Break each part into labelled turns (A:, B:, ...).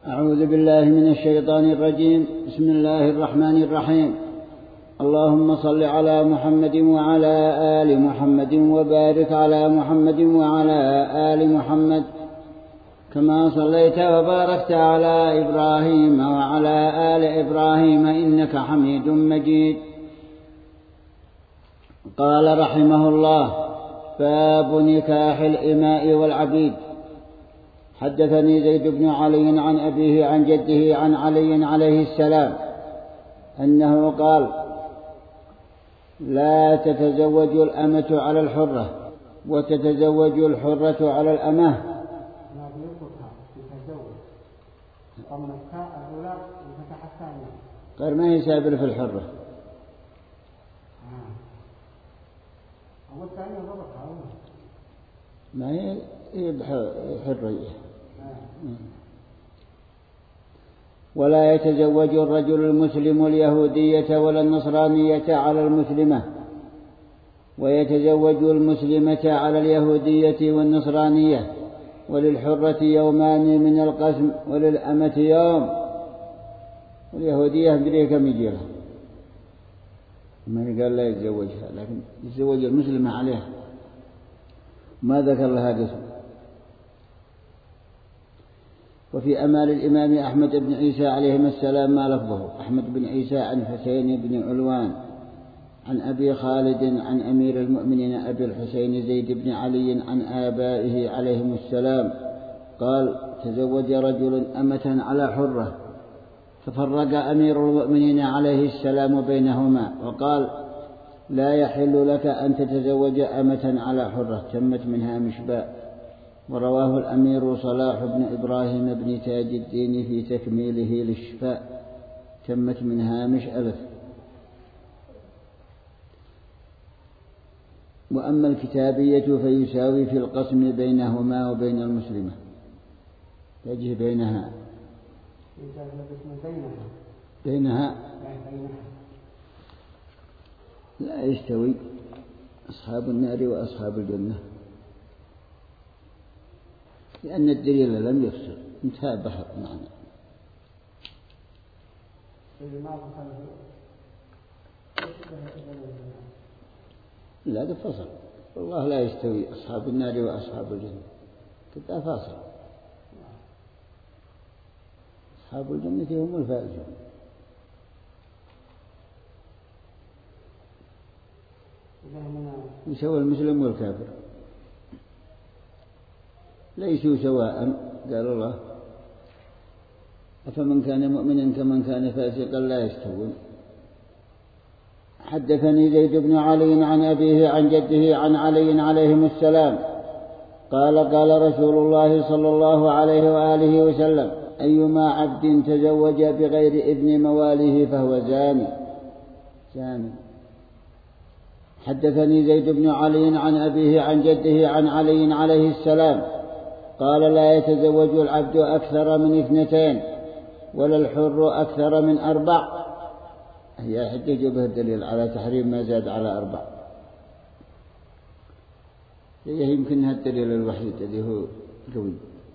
A: أعوذ بالله من الشيطان الرجيم. بسم الله الرحمن الرحيم. اللهم صل على محمد وعلى آل محمد وبارك على محمد وعلى آل محمد كما صليت وباركت على إبراهيم وعلى آل إبراهيم إنك حميد مجيد. قال رحمه الله: باب نكاح الإماء والعبيد. حدثني زيد بن علي عن أبيه عن جده عن علي عليه السلام أنه قال: لا تتزوج الأمة على الحرة وتتزوج الحرة على الأمة. قال ما هي سابر في الحرة؟ ما هي حرية. ولا يتزوج الرجل المسلم اليهودية ولا النصرانية على المسلمة، ويتزوج المسلمة على اليهودية والنصرانية، وللحرة يومان من القسم وللأمة يوم. واليهودية بديه كم يجيلها؟ ما قال لا يتزوجها، لكن يتزوج المسلمة عليها، ما ذكر لها قسم. وفي أمال الإمام أحمد بن عيسى عليهما السلام ما لفظه: أحمد بن عيسى عن حسين بن علوان عن أبي خالد عن أمير المؤمنين أبي الحسين زيد بن علي عن آبائه عليهم السلام قال: تزوج رجل أمة على حرة، ففرق أمير المؤمنين عليه السلام بينهما وقال: لا يحل لك أن تتزوج أمة على حرة، تمت منها مشباء. ورواه الأمير صلاح بن إبراهيم بن تاج الدين في تكميله للشفاء، تمت منها مشألة. وأما الكتابية فيساوي في القسم بينهما وبين المسلمة، يجي بينها لا يستوي أصحاب النار وأصحاب الجنة، لأن الدليل لم يفصل، انتهى بحر معنا. لا ده فصل، والله لا يستوي أصحاب النار وأصحاب الجنة، كده فاصل. أصحاب الجنة هم الفائزون. يسوى المسلم والكافر ليسوا سواء، قال الله: أفمن كان مؤمنا كمن كان فاسقا لا يستوون. حدثني زيد بن علي عن أبيه عن جده عن علي عليهم السلام قال: قال رسول الله صلى الله عليه وآله وسلم: أيما عبد تزوج بغير ابن مواليه فهو زاني. حدثني زيد بن علي عن أبيه عن جده عن علي عليه السلام قال: لا يتزوج العبد أكثر من 2 ولا الحر أكثر من 4. هي حجة به الدليل على تحريم ما زاد على 4. هي يمكنها الدليل الوحيد الذي هو قوي،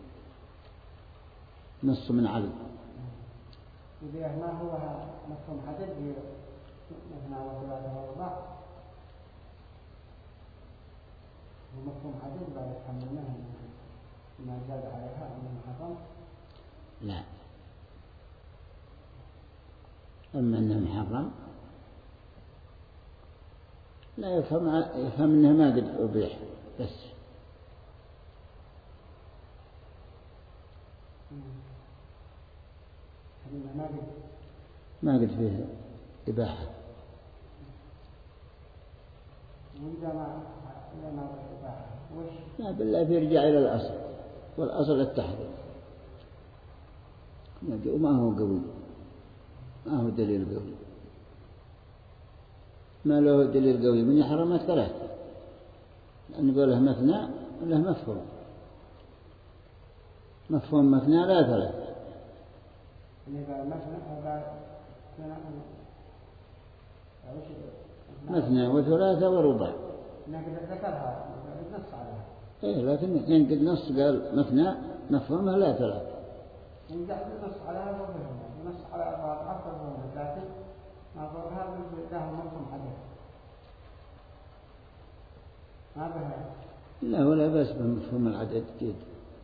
A: نص من علي.
B: ما هو مفهوم حدد مثنى وثلاثة وأربع، ومفهوم حدد لا يتحملونه ما زاد عليها من محرم.
A: لا، أما أنه محرم لا يفهم أنه ما قد أبيح، بس ما قد فيه إباحة. لا بالله يرجع إلى الأصل، والأصل التحريم، وما هو قوي، ما هو دليل قوي، ما له دليل قوي من يحرم 3، لأن قوله مثنى له مفهوم مثنى لا 3. مثنى وثلاثة ورباع.
B: ذكرها نص عليها.
A: إيه، لكن قد نص قال مثنى مفهومه لا 3.
B: نص على وجههم ونص على أربعة أفضل، لكن ما ظهرها بالله مرسوم عدد ما بها.
A: لا ولا بس بمفهوم العدد جيد،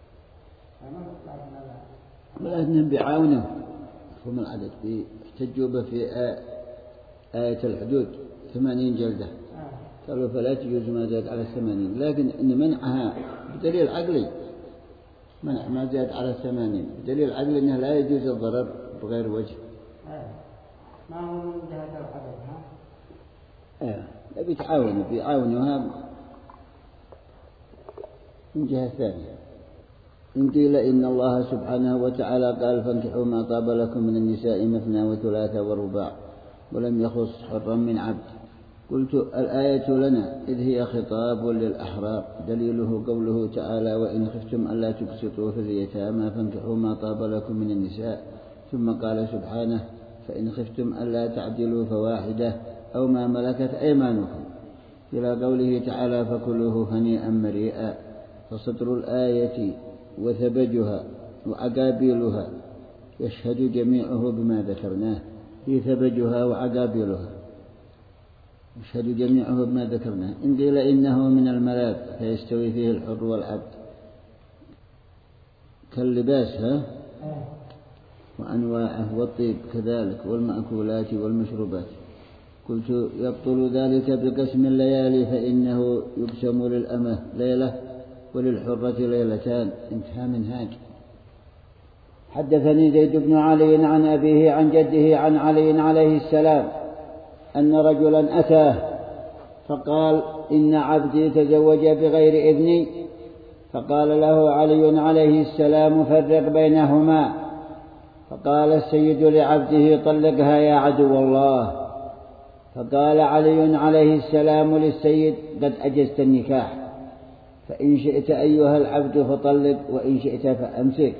A: ولكنهم بيعاونوا مفهوم العدد، بيحتجوا به في آية الحدود 80 جلدة، قالوا فلا تجوز ما زاد على 80، لكن إن منعها بدليل عقلي، منع ما زاد على 80 بدليل عقلي أنه لا يجوز الضرر بغير وجه.
B: ما هو من جهة العدد
A: بيعاونوها من جهة ثانية. إن قيل إن الله سبحانه وتعالى قال فانكحوا ما طاب لكم من النساء مثنى وثلاث ورباع ولم يخص حرا من عبد، قلت الآية لنا إذ هي خطاب للأحرار، دليله قوله تعالى وإن خفتم ألا تقسطوا في اليتامى فانكحوا ما طاب لكم من النساء، ثم قال سبحانه فإن خفتم ألا تعدلوا فواحدة أو ما ملكت أيمانكم، إلى قوله تعالى فكلوه هنيئا مريئا. فسطر الآية وثبجها وعقابيلها يشهد جميعه بما ذكرناه، في ثبجها وعقابيلها يشهد جميعه بما ذكرناه. إن قيل إنه من الملاذ فيستوي فيه الحر والعبد كاللباس وأنواعه والطيب كذلك والمأكولات والمشروبات، قلت يبطل ذلك بقسم الليالي فإنه يقسم للأمة ليلة وللحرة ليلتان. انتهى منهاج. حدثني زيد بن علي عن أبيه عن جده عن علي عليه السلام أن رجلا أتاه فقال إن عبدي تزوج بغير إذني، فقال له علي عليه السلام فرق بينهما، فقال السيد لعبده طلقها يا عدو الله، فقال علي عليه السلام للسيد قد أجزت النكاح، فإن شئت أيها العبد فطلق وإن شئت فأمسك.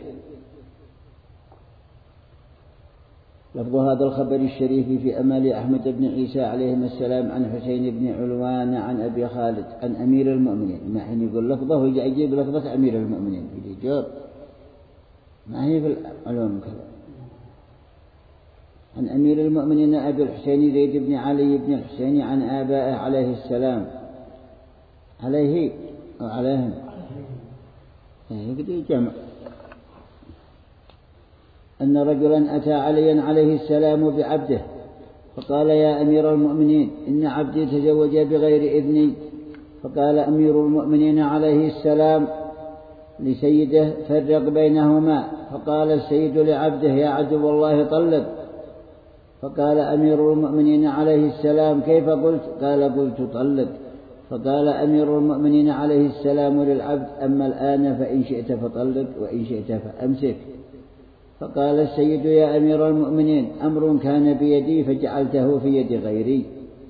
A: لفظ هذا الخبر الشريف في أمال أحمد بن عيسى عليهما السلام عن حسين بن علوان عن أبي خالد عن أمير المؤمنين، ما حين يقول لفظه ويجي يجيب لفظة أمير المؤمنين يجي جواب ما هي في العلوم كذا. عن أمير المؤمنين أبي الحسين زيد بن علي بن الحسين عن آبائه عليه السلام، عليه أو عليهم يقدر جمع، أن رجلا أتى عليا عليه السلام بعبده فقال يا أمير المؤمنين إن عبدي تزوج بغير إذني، فقال أمير المؤمنين عليه السلام لسيده فرق بينهما، فقال السيد لعبده يا عدو الله طلق، فقال أمير المؤمنين عليه السلام كيف قلت؟ قال قلت طلق، فقال أمير المؤمنين عليه السلام للعبد أما الآن فإن شئت فطلق وإن شئت فأمسك، فقال السيد يا أمير المؤمنين أمر كان بيدي فجعلته في يد غيري،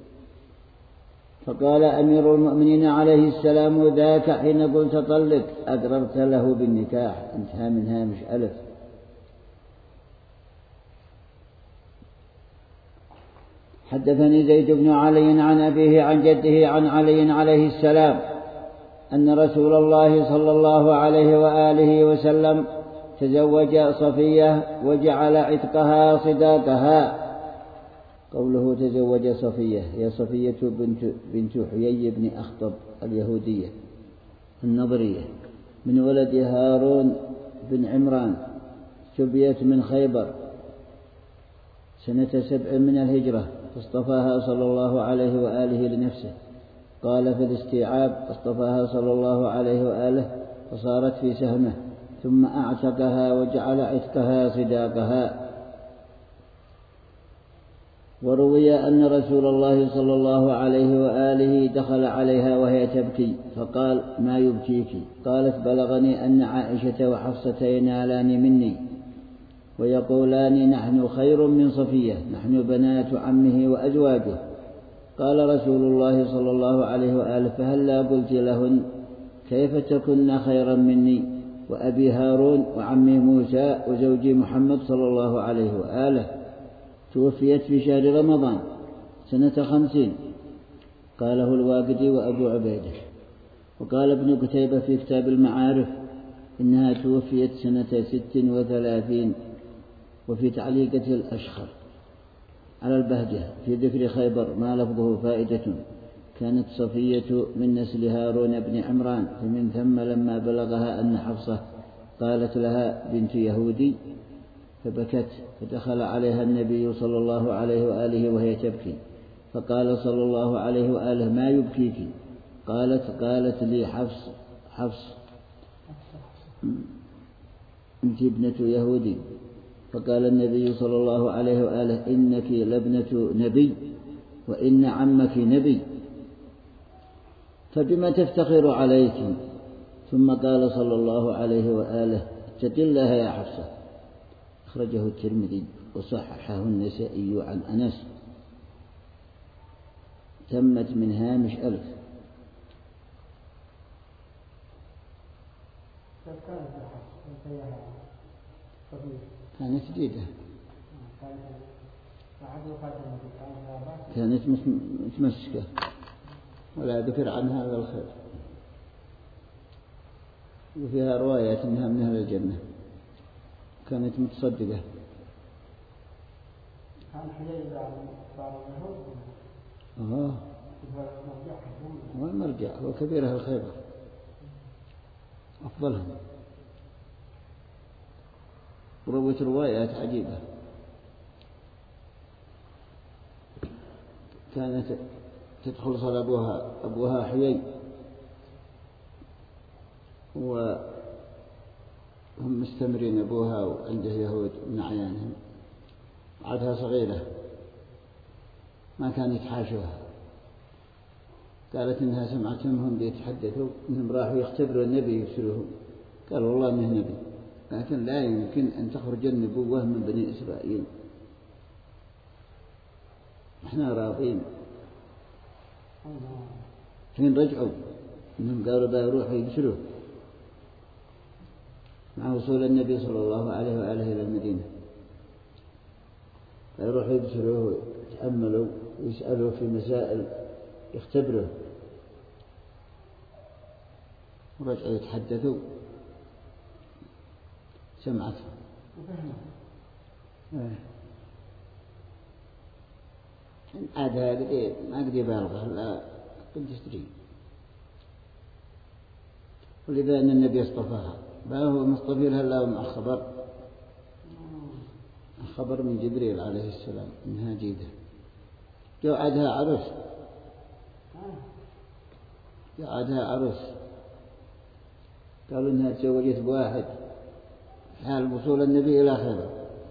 A: فقال أمير المؤمنين عليه السلام ذاك حين قلت طلق أقررت له بالنكاح. انتهى من هامش ألف. حدثني زيد بن علي عن أبيه عن جده عن علي عليه السلام أن رسول الله صلى الله عليه وآله وسلم تزوج صفية وجعل عتقها صداقها. قوله تزوج صفية هي صفية بنت حيي بن أخطب اليهودية النضرية من ولد هارون بن عمران، سبيت من خيبر سنة 7 من الهجرة، فاصطفاها صلى الله عليه وآله لنفسه. قال في الاستيعاب اصطفاها صلى الله عليه وآله فصارت في سهمه، ثم أعتقها وجعل عتقها صداقها. وروي أن رسول الله صلى الله عليه وآله دخل عليها وهي تبكي فقال ما يبكيك؟ قالت بلغني أن عائشة وحفصة ينالان مني ويقولان نحن خير من صفية، نحن بنات عمه وأزواجه. قال رسول الله صلى الله عليه وآله فهلا قلت لهن كيف تكن خيرا مني وأبي هارون وعمي موسى وزوجي محمد صلى الله عليه وآله توفيت في شهر رمضان سنة 50. قاله الواقدي وأبو عبيدة. وقال ابن قتيبة في كتاب المعارف إنها توفيت سنة 36. وفي تعليقة الأشخر على البهجة في ذكر خيبر ما لفظه فائدة: كانت صفية من نسل هارون بن عمران، فمن ثم لما بلغها أن حفصة قالت لها بنت يهودي فبكت، فدخل عليها النبي صلى الله عليه وآله وهي تبكي، فقال صلى الله عليه وآله: ما يبكيك؟ قالت لي حفص أنت ابنة يهودي. فقال النبي صلى الله عليه وآله: إنك لابنة نبي وإن عمك نبي، فبما تفتخر عليك؟ ثم قال صلى الله عليه وآله: اتق الله يا حفصة. أخرجه الترمذي وصححه النسائي عن أنس. تمت من هامش 1000. كانت جديدة، كانت متمسكة ولا ذكر عنها إلا الخير، وفيها روايات أنها من أهل الجنة، كانت متصدقة. والمرجع هو كبير أهل الخيبر، أفضلهم، وروت روايات عجيبة. كانت تدخل صل أبوها حيي، وهم مستمرين أبوها وعنده يهود من أعيانهم، عادها صغيرة ما كان يتحاشوها. قالت إنها سمعتهم هم بيتحدثوا إنهم راحوا يختبروا النبي يرسلوه، قال والله ما نبي، لكن لا يمكن أن تخرج النبوة من بني إسرائيل، إحنا راضين. حين رجعوا إنهم قالوا بيروحوا يبشروه مع وصول النبي صلى الله عليه وآله إلى المدينة، فيروحوا يبشروه ويتأملوا ويسألوا في مسائل يختبروه، ورجعوا يتحدثوا سمعته عاد هذا ما قد يبالغ لا قد يستري، ولذا أن النبي اصطفاها، ما هو مصطفي لها الله مع خبر من جبريل عليه السلام إنها جيدة. جو عادها عروس، قالوا إنها تزوجت بواحد حال وصول النبي إلى خيبر،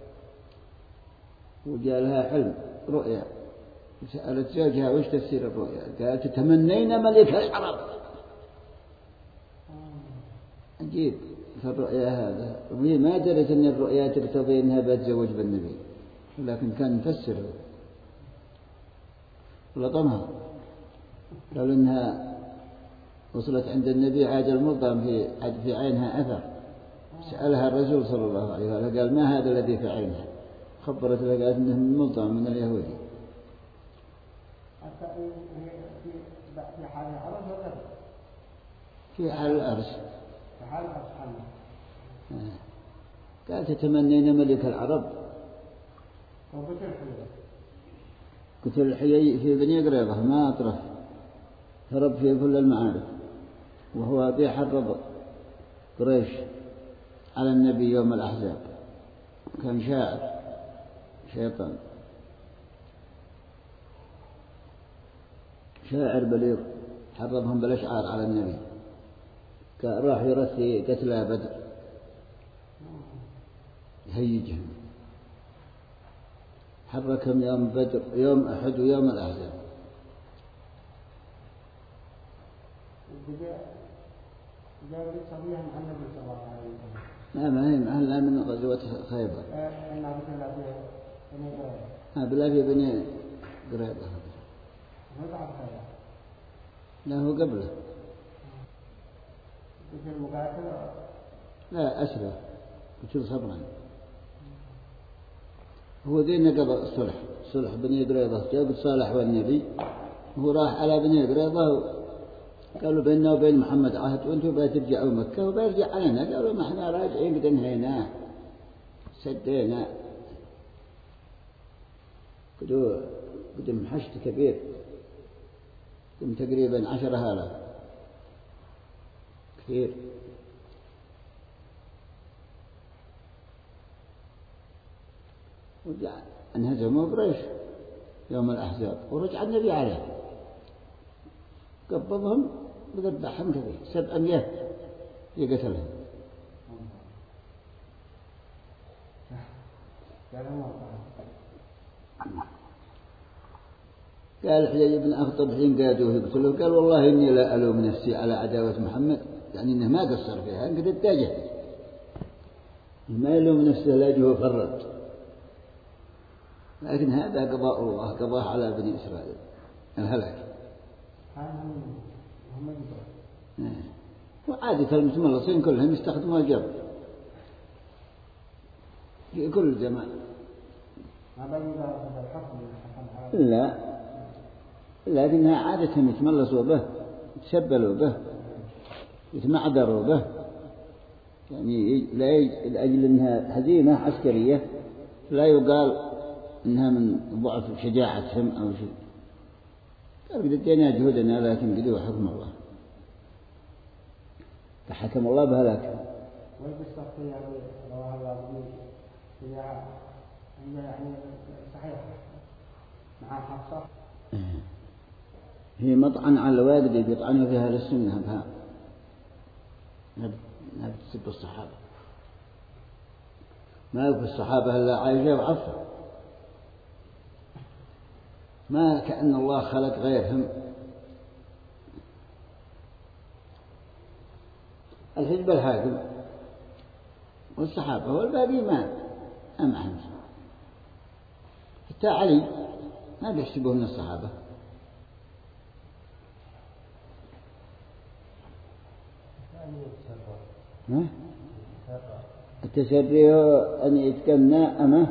A: وجاء لها حلم رؤيا، سألت زوجها وش تفسير الرؤيا؟ قالت: تمنينا ملك العرب. عجيب في الرؤيا هذا، وهي ما درت أن الرؤيا تقتضي أنها بتزوج بالنبي، لكن كان مفسره لطمها. قالوا إنها وصلت عند النبي عاد الملطم في عينها أثر، سألها الرسول صلى الله عليه وسلم قال: ما هذا الذي في عينها؟ خبرت له قالت: إنه ملطم من اليهودي.
B: في حال العرس ولا
A: في حال العرس؟
B: في حال العرس.
A: قالت: تتمنين ملك العرب. قتل الحيي في بني قريظة ما أطرف، هرب في كل المعارك، وهو بيحرض قريش على النبي يوم الأحزاب، كان شاعر شيطان شاعر بليغ، حرضهم بالأشعار على النبي، راح يرثي قتلى بدر يهيجهم، حركهم يوم بدر يوم أحد ويوم الأحزاب.
B: جاء صبيا عن النبي صلى الله عليه وسلم.
A: ما هي محلها من غزوة خيبر. بلا في بني قريظة. لا هو قبله. لا أسرع قتل صبرا. هو ذي نقض صلح بني قريظة، جاء صالح والنبي، هو راح على بني قريظة قالوا بيننا وبين محمد عهد وأنتم بترجعوا مكة وبيرجع علينا. قالوا ما احنا راجعين قد انهيناه سدينا قدم حشد كبير قدم تقريبا 10,000 كثير. انهزموا قريش يوم الأحزاب ورجع النبي عليه قبضهم وذبحهم كثير 700 يقتلهم. قال حجاج بن أخطب حين قادوه يقتلوه قال والله إني لا ألوم نفسي على عداوة محمد، يعني إنه ما قصر فيها قد اتجه ما يلوم نفسه لاجه فرط، لكن هذا قضاء الله قضاه على بني إسرائيل الهلاك. وعادة المتملصين كلهم يستخدموا الجبر في كل زمان. لا لكنها عادة يتملصوا به يتسبلوا به يتمعذروا به، يعني لأجل أنها هزيمة عسكرية لا يقال أنها من ضعف شجاعتهم أو شيء. قال قد ادينا جهودنا لكن قدوا حكم الله فحكم الله بهلاك. هي مطعن على الواجد بيطعنوا فيها للسنة بها ما بتسب الصحابة، ما يكفي الصحابة إلا عائشة وعفة، ما كأن الله خلق غيرهم. الحزب الحاكم والصحابة والباقي ما معهم، حتى علي ما بيحسبوه من الصحابة. التسري أن يتكنى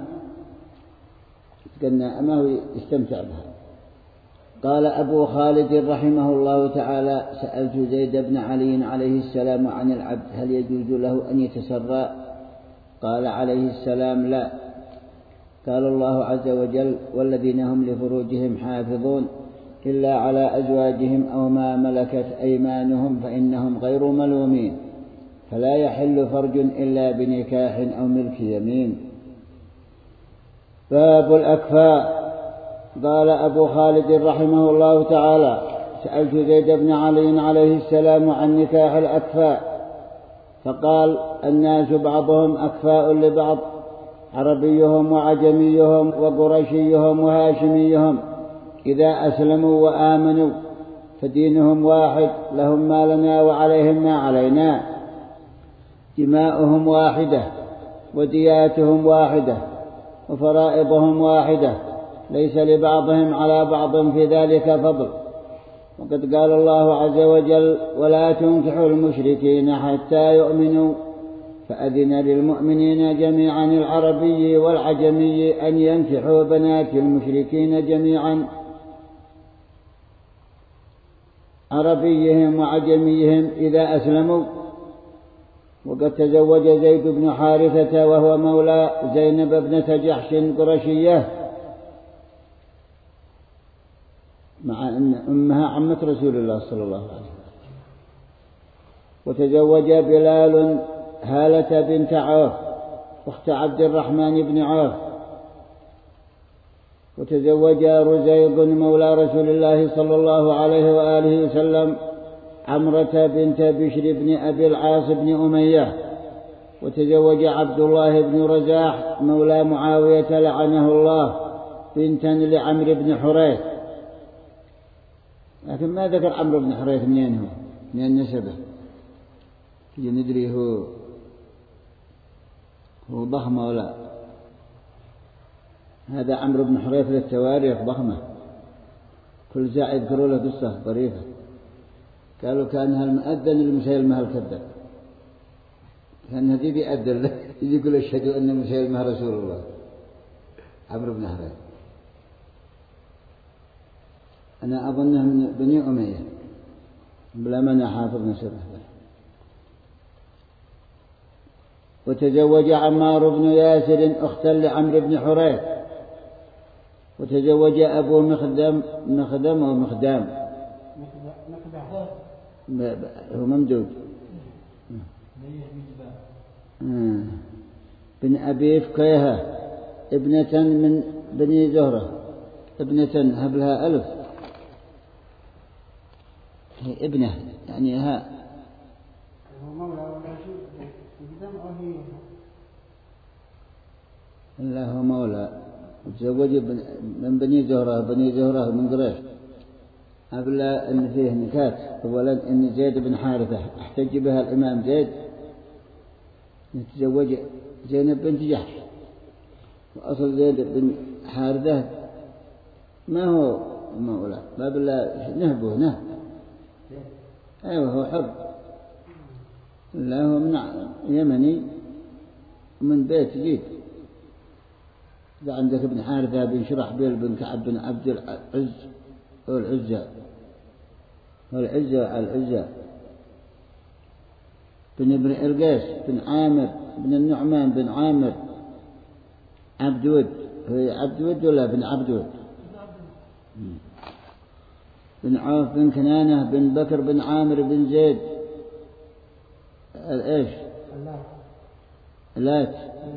A: أمه ويستمتع بها. قال أبو خالد رحمه الله تعالى سألت زيد بن علي عليه السلام عن العبد هل يجوز له أن يتسرى؟ قال عليه السلام لا. قال الله عز وجل والذين هم لفروجهم حافظون إلا على أزواجهم أو ما ملكت أيمانهم فإنهم غير ملومين فلا يحل فرج إلا بنكاح أو ملك يمين. باب الأكفاء. قال أبو خالد رحمه الله تعالى سألت زيد بن علي عليه السلام عن نكاح الأكفاء فقال الناس بعضهم أكفاء لبعض عربيهم وعجميهم وقرشيهم وهاشميهم إذا أسلموا وآمنوا فدينهم واحد لهم ما لنا وعليهم ما علينا دماؤهم واحدة ودياتهم واحدة وفرائضهم واحدة ليس لبعضهم على بعض في ذلك فضل. وقد قال الله عز وجل ولا تنكحوا المشركين حتى يؤمنوا فأذن للمؤمنين جميعا العربي والعجمي أن ينكحوا بنات المشركين جميعا عربيهم وعجميهم إذا أسلموا. وقد تزوج زيد بن حارثة وهو مولى زينب ابنة جحش قرشية مع أن أمها عمة رسول الله صلى الله عليه وسلم. وتزوج بلال هالة بنت عوف أخت عبد الرحمن بن عوف. وتزوج رزيق مولى رسول الله صلى الله عليه وآله وسلم عمرة بنت بشر بن أبي العاص بن أمية. وتزوج عبد الله بن رزاح مولى معاوية لعنه الله بنتا لعمرو بن حريث، لكن ما ذكر عمرو بن حريث منين هو من نسبه ندري هو ضخم ولا. هذا عمرو بن حريث للتواريخ ضخمة كل ساعة يذكروا له قصة طريفة. قالوا كان هالمؤذن المسيلمة الكذاب كان هذي بيأذن له يجي يقول اشهدوا أن مسيلمة رسول الله. عمرو بن حريث أنا أظنه من بني أمية بلا من حافظ نسبه. وتزوج عمار بن ياسر أختا لعمرو بن حريث، وتزوج أبو مخدم أو مخدام هو ممدود بن أبي فكيهة ابنة من بني زهرة، ابنة هبلها ألف، هي ابنة يعني ها.
B: هو مولى ولا شيء يقدم أو هي؟
A: لا هو مولى، تزوج من بني زهرة، بني زهرة من قريش. أبلا أن فيه نكات، أولا أن زيد بن حارثة احتج بها الإمام زيد، تزوج زينب بنت جحش، وأصل زيد بن حارثة ما هو مولى، أبلا نهبه نهب، أيوه هو حر، لا هو من يمني من بيت جيد. إذا عندك ابن حارثة بن شرحبيل بن كعب بن عبد العز والعزة بن ابن إرقاس بن عامر بن النعمان بن عامر عبد ود، هو عبد ود ولا بن عبد ود؟ بن عوف بن كنانة بن بكر بن عامر بن زيد الإيش اللات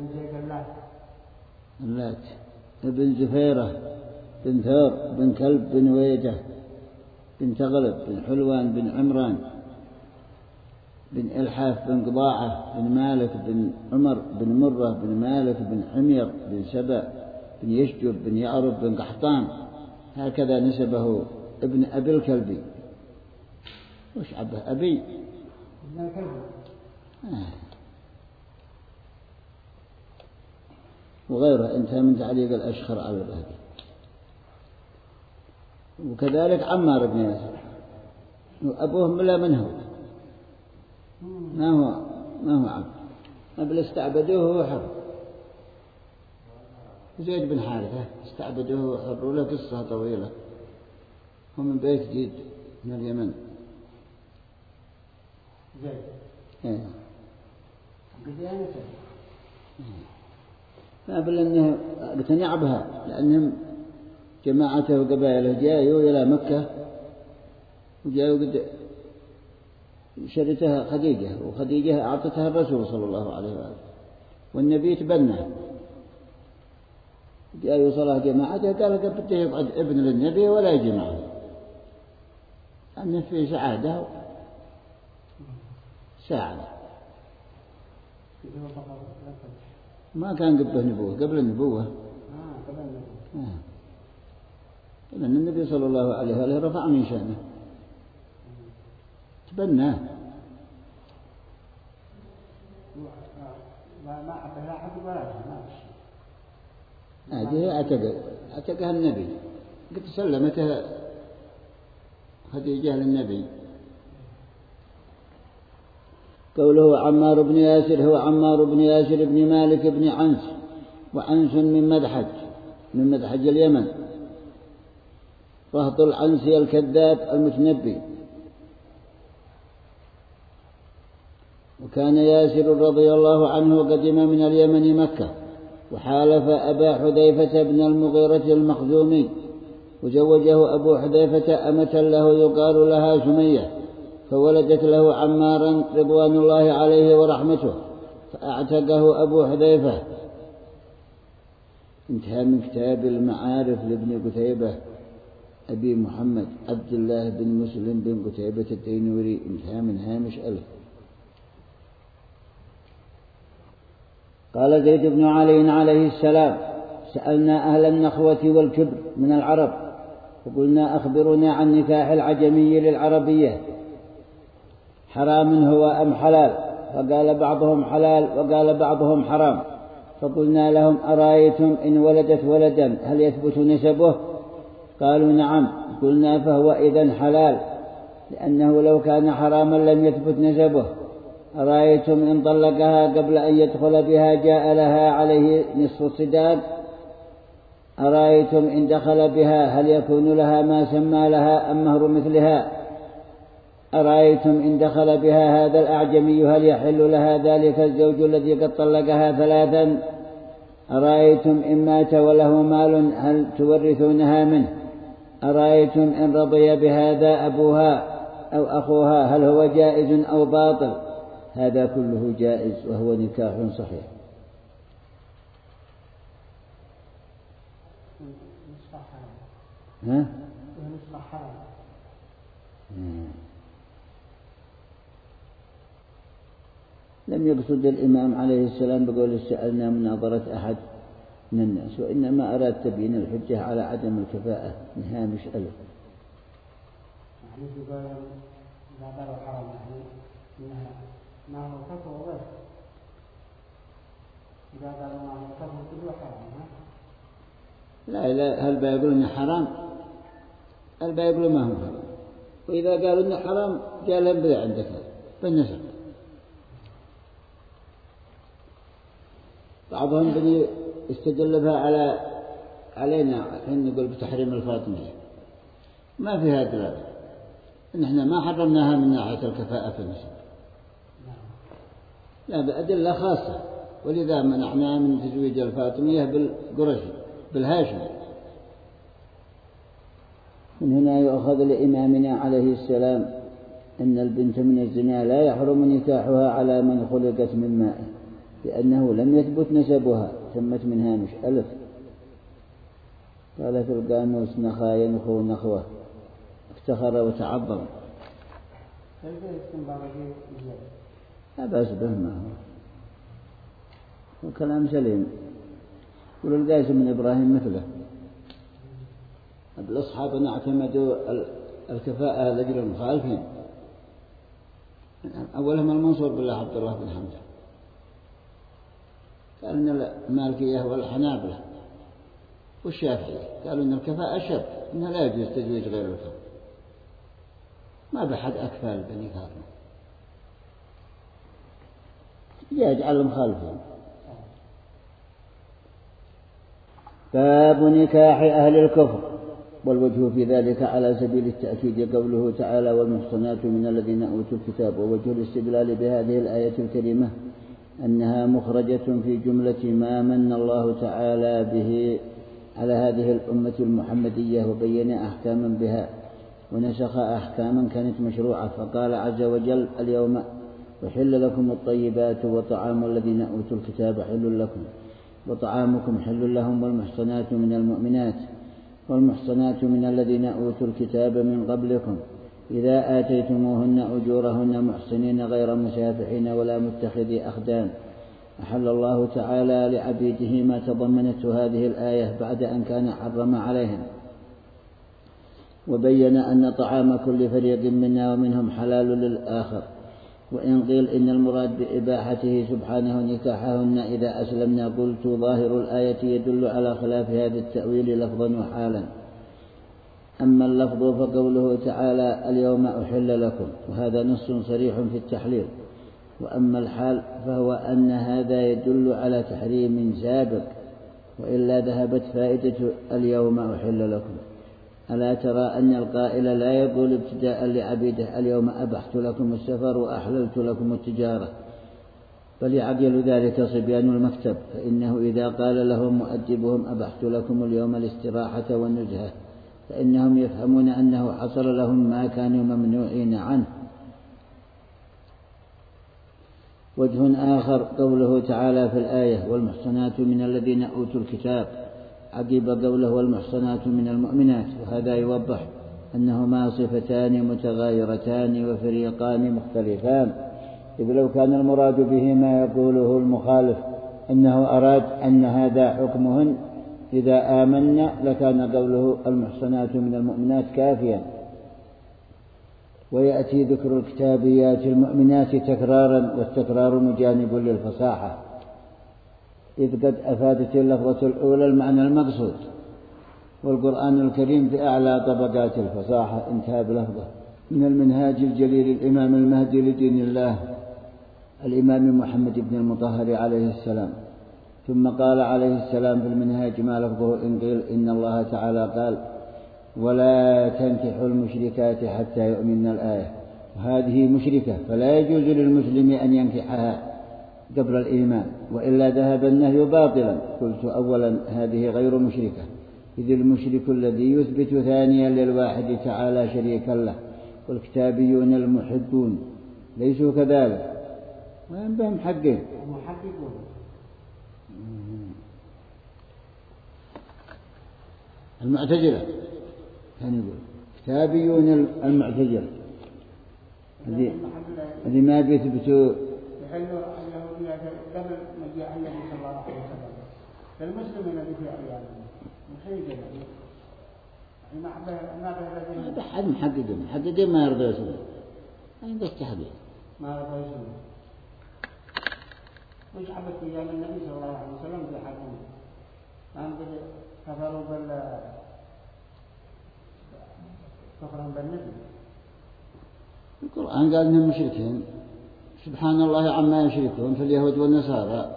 A: بن زفيرة بن ثور بن كلب بن ويجة بن تغلب بن حلوان بن عمران بن إلحاف بن قضاعة بن مالك بن عمر بن مرة بن مالك بن حمير بن سبأ بن يشجب بن يعرب بن قحطان. هكذا نسبه ابن أبي الكلبي. وش عبه أبي
B: ابن الكلبي.
A: وغيره انتهى من تعليق الأشخر على البهدي. وكذلك عمار بن ياسر أبوه ملا منه ما هو عبد، قبل استعبدوه هو حر. زيد بن حارثة استعبدوه حر، وله قصة طويلة، هو من بيت جيد من اليمن.
B: زيد
A: قبل أنه اقتنع بها، لأنهم جماعته وقبائله جاءوا إلى مكة، وجاءوا قد شرتها خديجة، وخديجة أعطتها الرسول صلى الله عليه وآله، والنبي تبنى. جاء يوصلها جماعته قال قد بده يقعد ابن للنبي ولا يجي معه، أنه في سعادة ما كان قبله نبوة، قبل النبوة. لأن النبي صلى الله عليه وآله رفع من شأنه تبناه.
B: ما عبد لا حد ولا
A: هذه أعتقها النبي، قد سلمتها خديجة للنبي. قوله عمار بن ياسر هو عمار بن ياسر بن مالك بن عنس، وعنس من مدحج اليمن، رهط العنسي الكذاب المتنبي. وكان ياسر رضي الله عنه قدم من اليمن مكة، وحالف أبا حذيفة بن المغيرة المخزومي، وزوجه أبو حذيفة أمة له يقال لها سمية، فولدت له عمارا رضوان الله عليه ورحمته، فأعتقه أبو حذيفة. انتهى من كتاب المعارف لابن قتيبة أبي محمد عبد الله بن مسلم بن قتيبة التينوري، انتهى من هامش ألف. قال زيد بن علي عليه السلام: سألنا أهل النخوة والكبر من العرب، وقلنا أخبرنا عن نكاح العجمي للعربية، حرام هو أم حلال؟ فقال بعضهم حلال وقال بعضهم حرام. فقلنا لهم: أرأيتم إن ولدت ولدا هل يثبت نسبه؟ قالوا: نعم. قلنا: فهو إذن حلال، لأنه لو كان حراما لم يثبت نسبه. أرأيتم إن طلقها قبل أن يدخل بها جاء لها عليه نصف الصداق؟ أرأيتم إن دخل بها هل يكون لها ما سمى لها أم مهر مثلها؟ أرأيتم إن دخل بها هذا الأعجمي هل يحل لها ذلك الزوج الذي قد طلقها ثلاثا؟ أرأيتم إن مات وله مال هل تورثونها منه؟ أرأيتم إن رضي بهذا أبوها أو أخوها هل هو جائز أو باطل؟ هذا كله جائز وهو نكاح صحيح. ها؟ لم يقصد الإمام عليه السلام بقول سألنا مناظرة أحد من الناس، وإنما أراد تبيين الحجة على عدم الكفاءة من هامش ألف. لا هل بيقولون إنه حرام؟ هل بيقولون ما هو حرام؟ وإذا قالوا إنه حرام قال لهم بذي عندك بالنسب. بعضهم بني استدل بها علينا حين نقول بتحريم الفاطمية، ما فيها دلالة إن إحنا ما حرمناها من ناحية الكفاءة في النسب، لا بأدلة خاصة، ولذا منعناها من تزويج الفاطمية بالقرشي بالهاشمي. من هنا يؤخذ لإمامنا عليه السلام أن البنت من الزنا لا يحرم نكاحها على من خلقت من ماء، لأنه لم يثبت نسبها، تمت من هامش ألف. قال في القاموس نخا ينخو نخوة، افتخر وتعظم. لا بأس به، ما هو كلام سليم. يقول القاسم من إبراهيم مثله. الأصحاب اعتمدوا الكفاءة لأجل المخالفين، أولهم المنصور بالله عبد الله بن حمزة، قال إن المالكية والحنابلة والشافعية قالوا إن الكفاءة شرط، إنها لا يجوز تزويج غير الكفاءة، ما بحد أكفال بني كارم يجعل المخالفين. باب نكاح أهل الكفر. والوجه في ذلك على سبيل التأكيد قوله تعالى والمحصنات من الذين أوتوا الكتاب، ووجه الاستدلال بهذه الآية الكريمة أنها مخرجة في جملة ما من الله تعالى به على هذه الأمة المحمدية، وبين أحكاما بها ونسخ أحكاما كانت مشروعة، فقال عز وجل اليوم أحل لكم الطيبات وطعام الذين أوتوا الكتاب حل لكم وطعامكم حل لهم والمحصنات من المؤمنات والمحصنات من الذين أوتوا الكتاب من قبلكم إذا آتيتموهن أجورهن محصنين غير مسافحين ولا متخذي أخدان. أحل الله تعالى لعبيده ما تضمنته هذه الآية بعد أن كان حرم عليهم، وبين أن طعام كل فريق منا ومنهم حلال للآخر. وإن قيل إن المراد بإباحته سبحانه نكاحهن إذا أسلمنا، قلت ظاهر الآية يدل على خلاف هذا التأويل لفظا وحالا. أما اللفظ فقوله تعالى اليوم أحل لكم، وهذا نص صريح في التحليل. وأما الحال فهو أن هذا يدل على تحريم سابق، وإلا ذهبت فائدة اليوم أحل لكم. ألا ترى أن القائل لا يقول ابتداء لعبيده اليوم أبحت لكم السفر وأحللت لكم التجارة، بل يعقل ذلك صبيان المكتب، فإنه إذا قال لهم مؤدبهم أبحت لكم اليوم الاستراحة والنزهة فإنهم يفهمون أنه حصل لهم ما كانوا ممنوعين عنه. وجه آخر قوله تعالى في الآية والمحصنات من الذين أوتوا الكتاب عقب قوله والمحصنات من المؤمنات، وهذا يوضح أنهما صفتان متغايرتان وفريقان مختلفان، إذ لو كان المراد به ما يقوله المخالف أنه أراد أن هذا حكمهن إذا آمنا لكان قوله المحصنات من المؤمنات كافيا. ويأتي ذكر الكتابيات المؤمنات تكرارا، والتكرار مجانب للفصاحة، إذ قد أفادت اللفظة الأولى المعنى المقصود، والقرآن الكريم في أعلى طبقات الفصاحة. انتهى بلفظه. من المنهاج الجليل الإمام المهدي لدين الله الإمام محمد بن المطهر عليه السلام. ثم قال عليه السلام في المنهاج ما لفظه إن قيل إن الله تعالى قال ولا تنكحوا المشركات حتى يؤمن الآية، وهذه مشركة، فلا يجوز للمسلم أن ينكحها قبل الإيمان، وإلا ذهب النهي باطلا. قلت أولا هذه غير مشركة، إذ المشرك الذي يثبت ثانيا للواحد تعالى شريكا له، والكتابيون المحقون ليسوا كذلك، وهم بهم حقين
B: محققون.
A: المعتزلة كان يقول كتابيون المعتزلة الذي ما بيثبتوا
B: يحلوا اليهودية قبل مجيء النبي صلى الله عليه وسلم، فالمسلم الذي في أيامه محيجا
A: هذا حد محددين ما يرضى يسوي، هذا بس تحديد
B: ما يرضى يسوي. وش عبث أيام النبي صلى الله عليه وسلم في حكمه، ما نقول كفروا كفرا بالنبي.
A: القرآن قال إنهم مشركين، سبحان الله عما يشركون في اليهود والنصارى،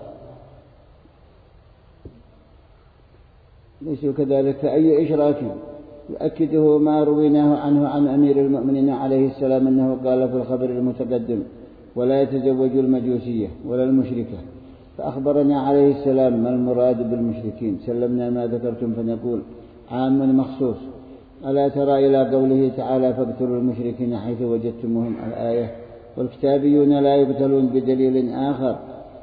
A: ليسوا كذلك. فأي إشراك يؤكده ما رويناه عنه عن أمير المؤمنين عليه السلام أنه قال في الخبر المتقدم: ولا يتزوج المجوسية ولا المشركة. فأخبرنا عليه السلام ما المراد بالمشركين، سلمنا ما ذكرتم فنقول عام مخصوص. ألا ترى إلى قوله تعالى: فاقتلوا المشركين حيث وجدتموهم، الآية. والكتابيون لا يقتلون بدليل آخر.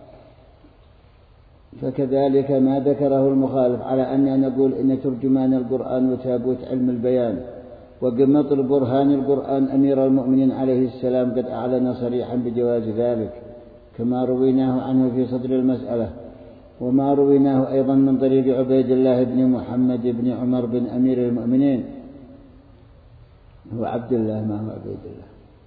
A: فكذلك ما ذكره المخالف على أن نقول إن ترجمان القرآن وتابوت علم البيان وقمط برهان القرآن أمير المؤمنين عليه السلام قد أعلن صريحا بجواز ذلك، كما رويناه عنه في صدر المسألة، وما رويناه أيضا من طريق عبيد الله بن محمد بن عمر بن أمير المؤمنين. هو عبد الله، ما هو عبيد الله،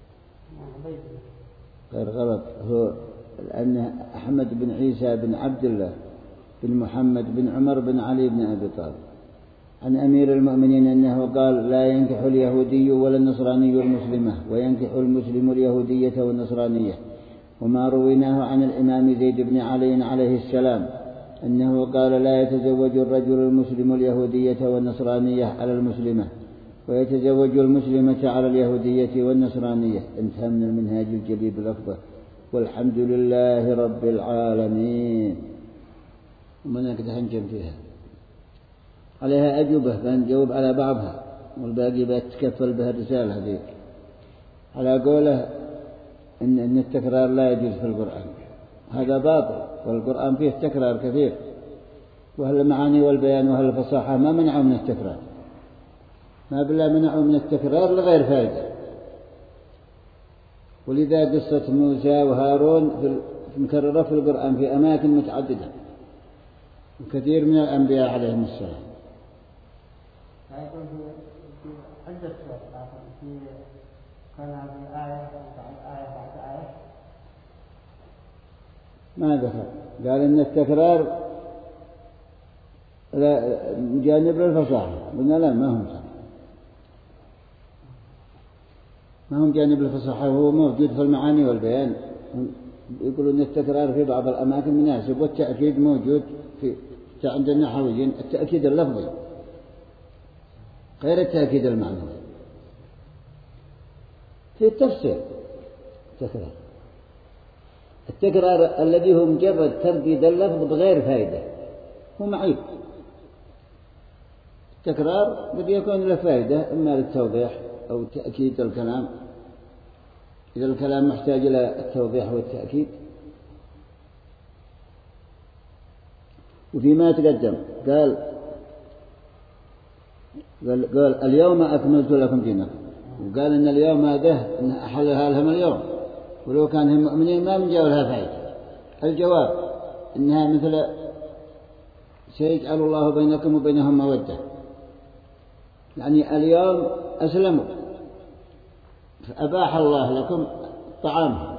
A: غير غلط، هو لأن أحمد بن عيسى بن عبد الله بن محمد بن عمر بن علي بن أبي طالب، عن أمير المؤمنين أنه قال: لا ينكح اليهودي ولا النصراني المسلمة، وينكح المسلم اليهودية والنصرانية. وما رويناه عن الإمام زيد بن علي عليه السلام أنه قال: لا يتزوج الرجل المسلم اليهودية والنصرانية على المسلمة، ويتزوج المسلمة على اليهودية والنصرانية. انتهى من المنهاج الجليل الأفضل، والحمد لله رب العالمين. ومن أكده هنجم فيها عليها أجوبة، فنجاوب على بعضها والباقي بتكفل بها الرسالة هذه. على قوله إن التكرار لا يجوز في القرآن، هذا باطل، والقرآن فيه تكرار كثير، وهل المعاني والبيان وهل الفصاحة ما منعوا من التكرار، ما بلا منعوا من التكرار لغير فائدة. ولذا قصة موسى وهارون مكررة في القرآن في أماكن متعددة، وكثير من الأنبياء عليهم السلام.
B: يكون في عدة سور، في كان هذه آية بعد آية
A: ما ذكر، قال إن التكرار لا جانب الفصاحة، قلنا لا، ما هم صح، ما هم جانب الفصاحة، هو موجود في المعاني والبيان. يقولون أن التكرار في بعض الأماكن مناسب، والتأكيد موجود في عند النحويين، التأكيد اللفظي غير التأكيد المعنوي. في التفسير التكرار الذي هو مجرد ترديد اللفظ بغير فائدة هو معيب. التكرار قد يكون له فائدة، إما للتوضيح أو تأكيد الكلام، إذا الكلام محتاج إلى التوضيح والتأكيد. وفيما تقدم قال اليوم أكملت لكم دينكم، وقال إن اليوم هذا إن أحلها لهم اليوم، ولو كان هم مؤمنين ما من جاء لها فائدة. الجواب إنها مثل سيجعل الله بينكم وبينهم مودة، يعني اليوم أسلموا فأباح الله لكم طعامهم،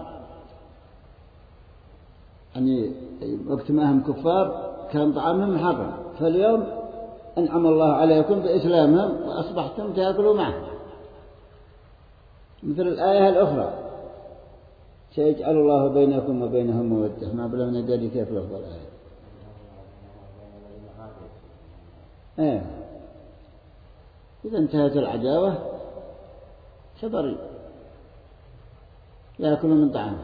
A: يعني وقت ما هم كفار كان طعامهم محرم، فاليوم أنعم الله عليكم بإسلامهم وأصبحتم تأكلوا معهم. مثل الآية الأخرى سيجعل الله بينكم وبينهم مودة، ما بلغنا ندري كيف لفظ الآية. إذا انتهت العداوة فبري، يأكل من طعامه.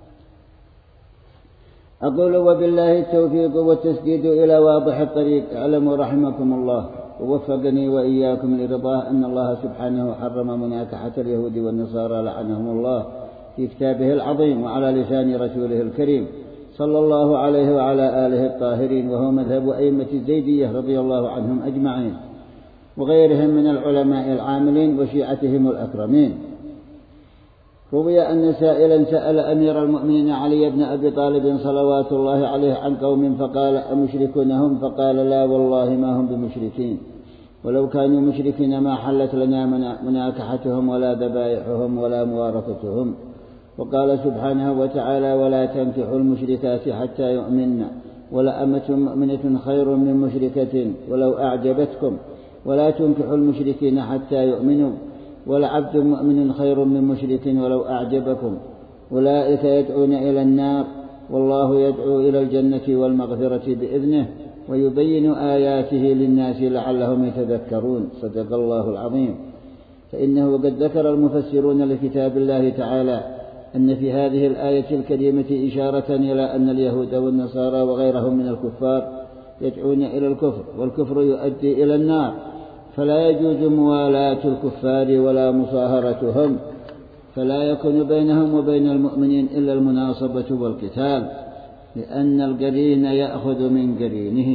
A: أقول وبالله التوفيق والتسديد إلى واضح الطريق. اعلموا رحمكم الله ووفقني وإياكم لرضاه أن الله سبحانه حرم مناكحة اليهود والنصارى لعنهم الله في كتابه العظيم وعلى لسان رسوله الكريم صلى الله عليه وعلى آله الطاهرين، وهو مذهب أئمة الزيدية رضي الله عنهم أجمعين وغيرهم من العلماء العاملين وشيعتهم الأكرمين. روي أن سائلا سأل أمير المؤمنين علي بن أبي طالب صلوات الله عليه عن قوم فقال أمشركون هم؟ فقال لا والله ما هم بمشركين، ولو كانوا مشركين ما حلت لنا مناكحتهم ولا ذبائحهم ولا موارثتهم. وقال سبحانه وتعالى ولا تنكحوا المشركات حتى يؤمنن ولأمة مؤمنة خير من مشركة ولو أعجبتكم ولا تنكحوا المشركين حتى يؤمنوا ولعبد مؤمن خير من مشرك ولو أعجبكم. أولئك يدعون إلى النار والله يدعو إلى الجنة والمغفرة بإذنه ويبين آياته للناس لعلهم يتذكرون. صدق الله العظيم. فإنه قد ذكر المفسرون لكتاب الله تعالى أن في هذه الآية الكريمة إشارة إلى أن اليهود والنصارى وغيرهم من الكفار يدعون إلى الكفر، والكفر يؤدي إلى النار، فلا يجوز موالاة الكفار ولا مصاهرتهم، فلا يكون بينهم وبين المؤمنين إلا المناصبة والقتال، لأن القرين يأخذ من قرينه.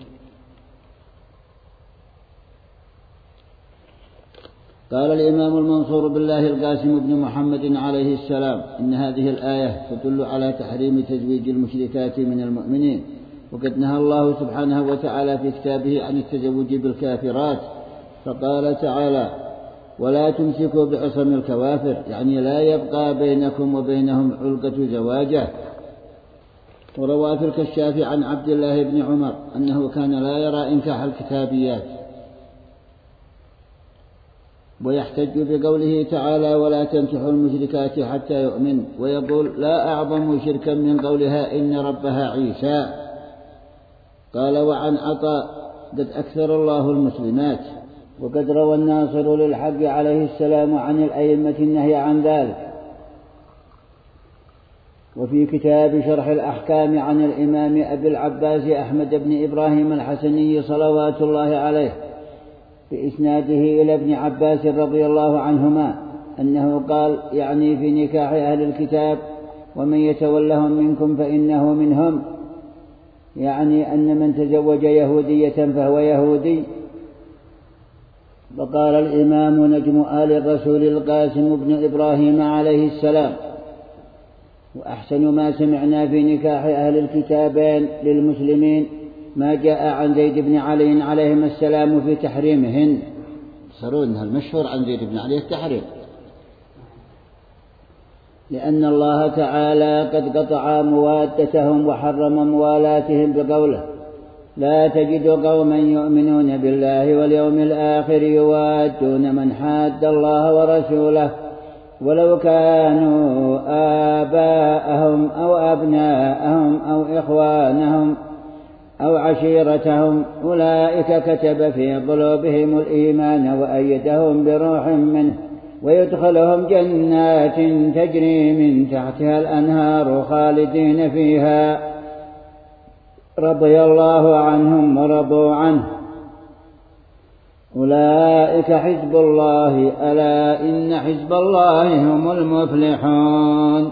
A: قال الإمام المنصور بالله القاسم بن محمد عليه السلام إن هذه الآية تدل على تحريم تزويج المشركات من المؤمنين، وقد نهى الله سبحانه وتعالى في كتابه عن التزوج بالكافرات، فقال تعالى ولا تمسكوا بعصم الكوافر، يعني لا يبقى بينكم وبينهم علقة زواجه. وروى في الكشاف عن عبد الله بن عمر أنه كان لا يرى إنكاح الكتابيات، ويحتج بقوله تعالى ولا تنكحوا المشركات حتى يؤمن، ويقول لا أعظم شركا من قولها إن ربها عيسى. قال وعن عطاء قد أكثر الله المسلمات. وقد روى الناصر للحق عليه السلام عن الأئمة النهي عن ذلك. وفي كتاب شرح الأحكام عن الإمام أبي العباس أحمد بن إبراهيم الحسني صلوات الله عليه بإسناده إلى ابن عباس رضي الله عنهما أنه قال يعني في نكاح أهل الكتاب ومن يتولهم منكم فإنه منهم، يعني أن من تزوج يهودية فهو يهودي. وقال الإمام نجم آل الرسول القاسم بن إبراهيم عليه السلام وأحسن ما سمعنا في نكاح أهل الكتابين للمسلمين ما جاء عن زيد بن علي عليهما السلام في تحريمهن. صارونها المشهور عن زيد بن علي التحريم، لأن الله تعالى قد قطع موادتهم وحرم موالاتهم بقوله لا تجد قوما يؤمنون بالله واليوم الآخر يوادون من حاد الله ورسوله ولو كانوا آباءهم أو أبناءهم أو إخوانهم أو عشيرتهم أولئك كتب في قلوبهم الإيمان وأيدهم بروح منه ويدخلهم جنات تجري من تحتها الأنهار خالدين فيها رضي الله عنهم ورضوا عنه أولئك حزب الله ألا إن حزب الله هم المفلحون.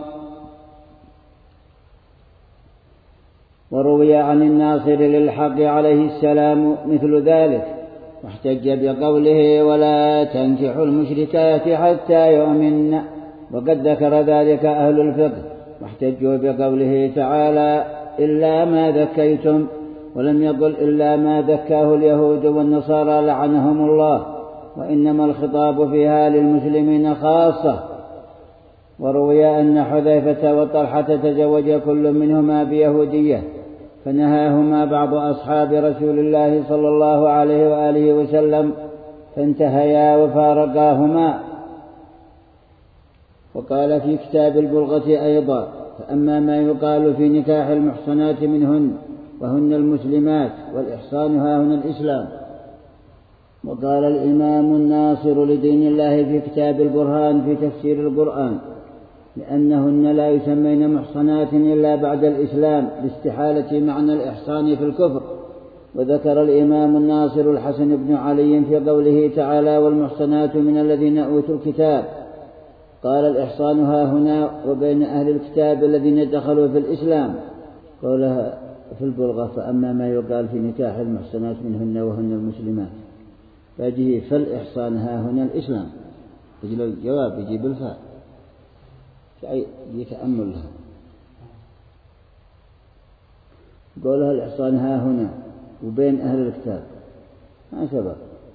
A: وروي عن الناصر للحق عليه السلام مثل ذلك، واحتج بقوله ولا تنكحوا المشركات حتى يؤمن، وقد ذكر ذلك أهل الفقه واحتجوا بقوله تعالى إلا ما ذكيتم، ولم يقل إلا ما ذكاه اليهود والنصارى لعنهم الله، وإنما الخطاب فيها للمسلمين خاصة. وروي أن حذيفة وطلحة تزوج كل منهما بيهودية فنهاهما بعض أصحاب رسول الله صلى الله عليه وآله وسلم فانتهيا وفارقاهما. وقال في كتاب البلغة أيضا فأما ما يقال في نكاح المحصنات منهن وهن المسلمات والإحصان هاهن الإسلام. وقال الإمام الناصر لدين الله في كتاب البرهان في تفسير القرآن لأنهن لا يسمين محصنات إلا بعد الإسلام لاستحالة معنى الإحصان في الكفر. وذكر الإمام الناصر الحسن بن علي في قوله تعالى والمحصنات من الذين أوتوا الكتاب قال الإحصان ها هنا وبين أهل الكتاب الذين دخلوا في الإسلام قولها في البلغة فأما ما يقال في نكاح المحصنات منهن وهن المسلمات فيجي فالإحصان ها هنا الإسلام يجي الجواب يجي بالفاء يتأمل لها قولها الإحصان ها هنا وبين أهل الكتاب ما سبق.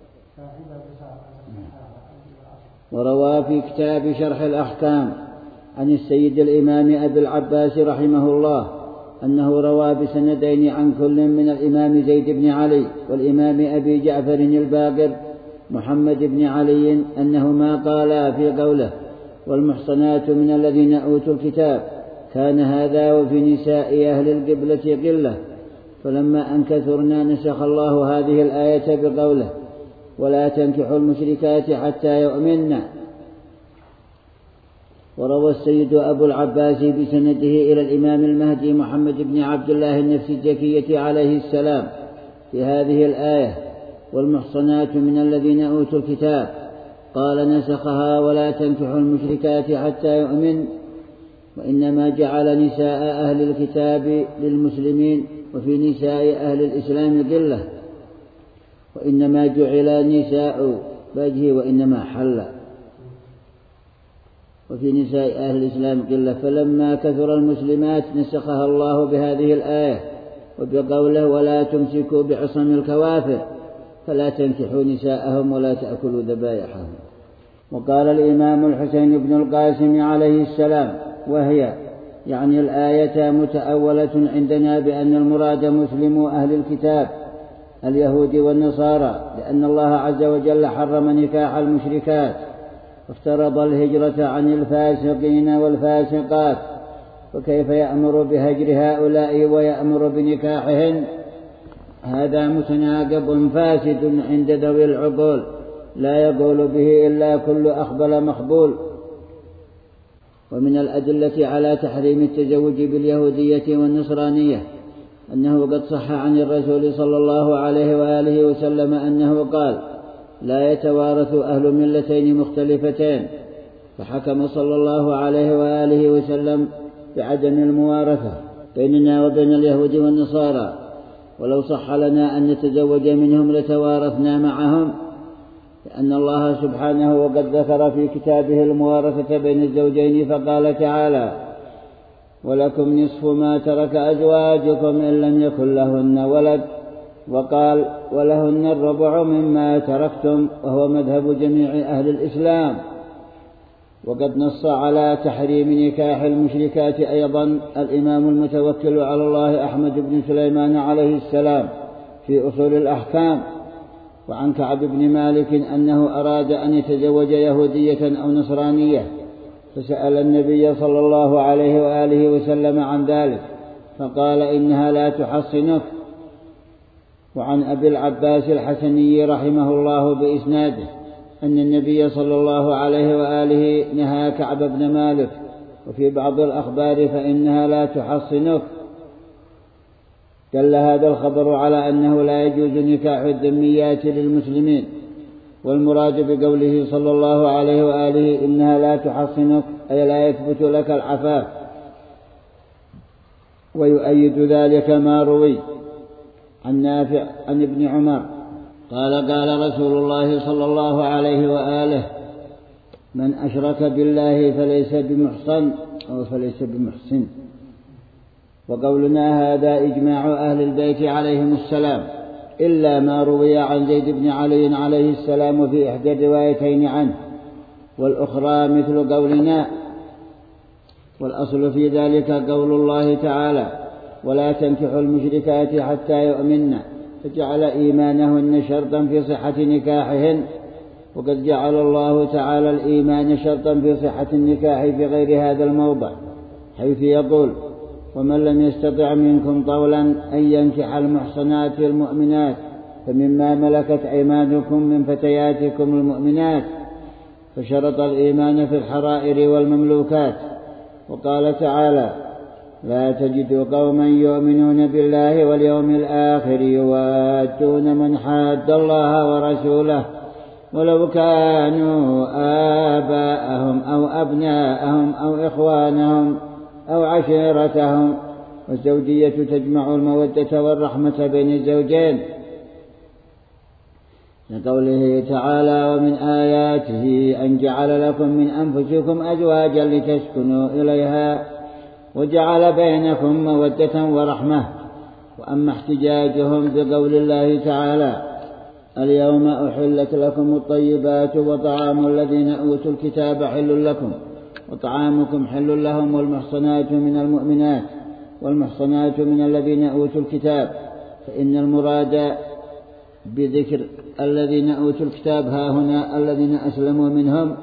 A: وروى في كتاب شرح الأحكام عن السيد الإمام أبي العباس رحمه الله أنه روى بسندين عن كل من الإمام زيد بن علي والإمام أبي جعفر الباقر محمد بن علي أنهما قالا في قوله والمحصنات من الذين أوتوا الكتاب كان هذا وفي نساء أهل القبلة قلة فلما أن كثرنا نسخ الله هذه الآية بقوله ولا تنكحوا المشركات حتى يؤمنن. وروى السيد أبو العباس بسنده إلى الإمام المهدي محمد بن عبد الله النفسجكية عليه السلام في هذه الآية والمحصنات من الذين أوتوا الكتاب قال نسخها ولا تنكحوا المشركات حتى يؤمن وإنما جعل نساء أهل الكتاب للمسلمين وفي نساء أهل الإسلام قلة وإنما جعل نساء بجه وإنما حل وفي نساء أهل الإسلام قلة فلما كثر المسلمات نسخها الله بهذه الآية وبقوله ولا تمسكوا بعصم الكوافر فلا تنكحوا نساءهم ولا تأكلوا ذبائحهم. وقال الإمام الحسين بن القاسم عليه السلام وهي يعني الآية متأولة عندنا بأن المراد مسلمو أهل الكتاب اليهود والنصارى لأن الله عز وجل حرم نكاح المشركات وافترض الهجرة عن الفاسقين والفاسقات وكيف يأمر بهجر هؤلاء ويأمر بنكاحهن هذا متناقض فاسد عند ذوي العقول لا يقول به إلا كل أخبل مخبول. ومن الأدلة على تحريم التزوج باليهودية والنصرانية أنه قد صح عن الرسول صلى الله عليه وآله وسلم أنه قال لا يتوارث أهل ملتين مختلفتين فحكم صلى الله عليه وآله وسلم بعدم الموارثة بيننا وبين اليهود والنصارى ولو صح لنا أن نتزوج منهم لتوارثنا معهم لأن الله سبحانه وقد ذكر في كتابه الموارثة بين الزوجين فقال تعالى ولكم نصف ما ترك أزواجكم إن لم يكن لهن ولد وقال ولهن الربع مما تركتم وهو مذهب جميع أهل الإسلام. وقد نص على تحريم نكاح المشركات أيضا الإمام المتوكل على الله أحمد بن سليمان عليه السلام في أصول الأحكام وعن كعب بن مالك أنه أراد أن يتزوج يهودية أو نصرانية فسأل النبي صلى الله عليه وآله وسلم عن ذلك فقال إنها لا تحصنك. وعن أبي العباس الحسني رحمه الله بإسناده أن النبي صلى الله عليه وآله نهى كعب بن مالك وفي بعض الأخبار فإنها لا تحصنك. دل هذا الخبر على أنه لا يجوز نكاح الذميات للمسلمين والمراد بقوله صلى الله عليه وآله إنها لا تحصنك أي لا يثبت لك العفاف. ويؤيد ذلك ما روي عن نافع عن ابن عمر قال قال رسول الله صلى الله عليه وآله من أشرك بالله فليس بمحصن أو فليس بمحسن. وقولنا هذا إجماع أهل البيت عليهم السلام إلا ما روي عن زيد بن علي عليه السلام في إحدى الروايتين عنه والأخرى مثل قولنا. والأصل في ذلك قول الله تعالى ولا تنكحوا المشركات حتى يؤمنن فجعل إيمانهن شرطا في صحة نكاحهن وقد جعل الله تعالى الإيمان شرطا في صحة النكاح في غير هذا الموضع حيث يقول ومن لم يستطع منكم طولا أن ينكح المحصنات المؤمنات فمما ملكت أيمانكم من فتياتكم المؤمنات فشرط الإيمان في الحرائر والمملوكات وقال تعالى: لا تجد قوما يؤمنون بالله واليوم الآخر يوادون من حاد الله ورسوله ولو كانوا آباءهم أو أبناءهم أو إخوانهم أو عشيرتهم. والزوجية تجمع المودة والرحمة بين الزوجين، لقوله تعالى: ومن آياته أن جعل لكم من أنفسكم أزواجا لتسكنوا إليها وجعل بينكم مودة ورحمة. وأما احتجاجهم بقول الله تعالى: اليوم أحلت لكم الطيبات وطعام الذين أوتوا الكتاب حل لكم وطعامكم حل لهم والمحصنات من المؤمنات والمحصنات من الذين أوتوا الكتاب، فإن المراد بذكر الذين أوتوا الكتاب ها هنا الذين أسلموا منهم،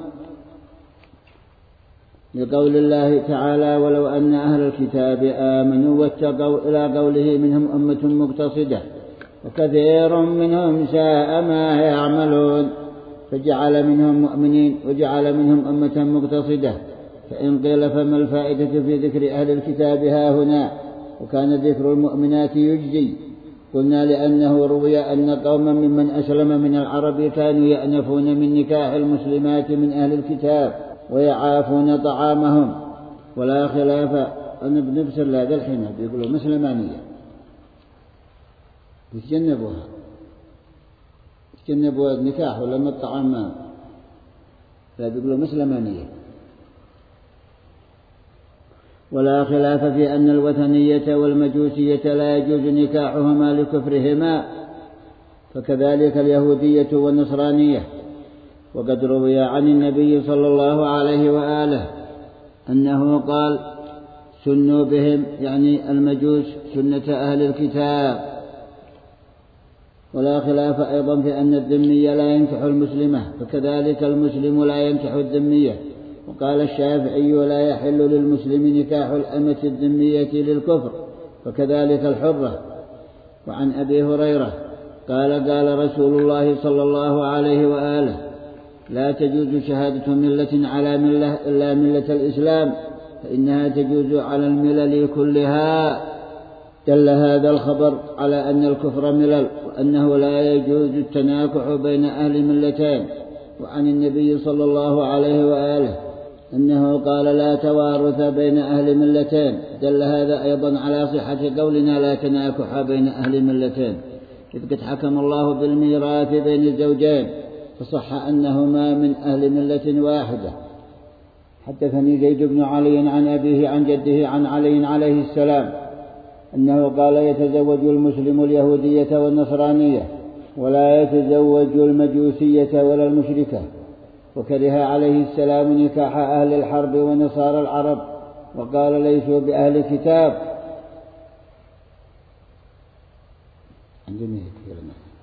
A: لقول الله تعالى: ولو أن أهل الكتاب آمنوا واتقوا، إلى قوله: منهم أمة مقتصدة وكثير منهم ساء ما يعملون، فجعل منهم مؤمنين وجعل منهم أمة مقتصدة. فإن قيل فما الفائدة في ذكر أهل الكتاب ها هنا وكان ذكر المؤمنات يجزي؟ قلنا: لأنه روي أن قوما ممن أسلم من العرب كانوا يأنفون من نكاح المسلمات من أهل الكتاب ويعافون طعامهم، ولا خلاف أن بنفسر هذا الحين بيقولوا مسلمانية يتجنبوا النكاح ولا الطعام ما لا بيقولوا مسلمانية. ولا خلاف في أن الوثنية والمجوسية لا يجوز نكاحهما لكفرهما، فكذلك اليهودية والنصرانية. وقد روي عن النبي صلى الله عليه وآله أنه قال: سنوا بهم، يعني المجوس، سنة أهل الكتاب. ولا خلاف أيضا في أن الذمي لا ينكح المسلمة، فكذلك المسلم لا ينكح الذمية. وقال الشافعي: لا يحل للمسلم نكاح الأمة الذمية للكفر، فكذلك الحرة. وعن أبي هريرة قال: قال رسول الله صلى الله عليه وآله: لا تجوز شهادة ملة على ملة إلا ملة الإسلام، فإنها تجوز على الملل كلها. دل هذا الخبر على أن الكفر ملل، وأنه لا يجوز التناكح بين أهل ملتين. وعن النبي صلى الله عليه وآله أنه قال: لا توارث بين أهل ملتين. دل هذا أيضا على صحة قولنا: لا تناكح بين أهل ملتين، إذ قد حكم الله بالميراث بين الزوجين، فصح أنهما من أهل ملة واحدة. حدثني زيد بن علي عن أبيه عن جده عن علي عليه السلام أنه قال: يتزوج المسلم اليهودية والنصرانية ولا يتزوج المجوسية ولا المشركة. وكره عليه السلام نكاح أهل الحرب ونصارى العرب، وقال: ليسوا بأهل كتاب. عندنا كثير